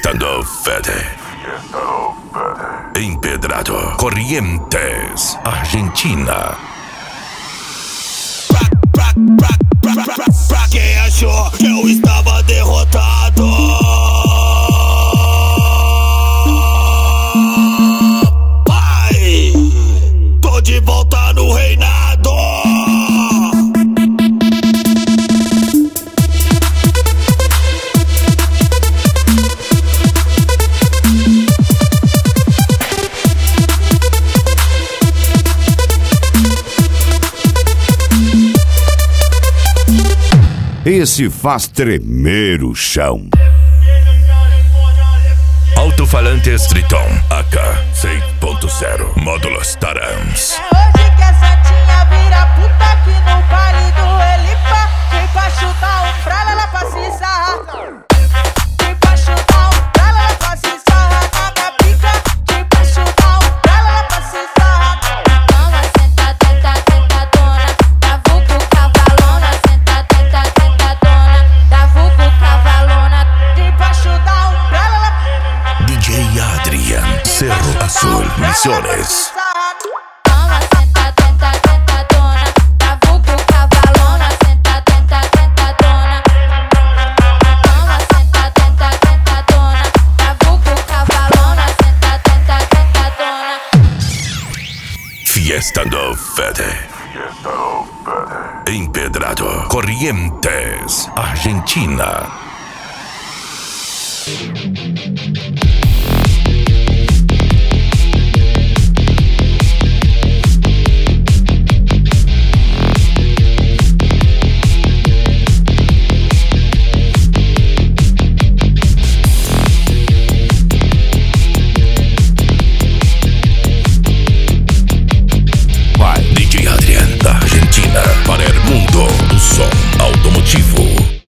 Fiesta no Fede. Empedrado, Corrientes, Argentina. Pra quem achou que eu estava derrotado, pai, tô de volta no reinado. Esse faz tremer o chão. Alto-falantes Triton AK 6.0 Módulos Tarams. É hoje que a santinha vira puta aqui no baile do Elipa. Vem pra chutar um fralha, ela pra se sarrar. Vem pra chutar um fralha, ela pra se sarrar na minha pica. Vem pra chutar um fralha, ela pra se sarrar. Toma, senta, tenta, tentadona. Da vulgo cavalona. Senta, tenta, tentadona. Da vulgo cavalona. Vem pra chutar um fralha, ela DJ Adrian, Cerro Azul, Misiones. Toma, senta, tenta, tentadona. Da vulgo cavalona. Senta, tenta, tentadona. Toma, senta, tenta, tentadona. Da vulgo cavalona. Senta, tenta, tentadona. Fiesta no Fede. Empedrado, Corrientes, Argentina.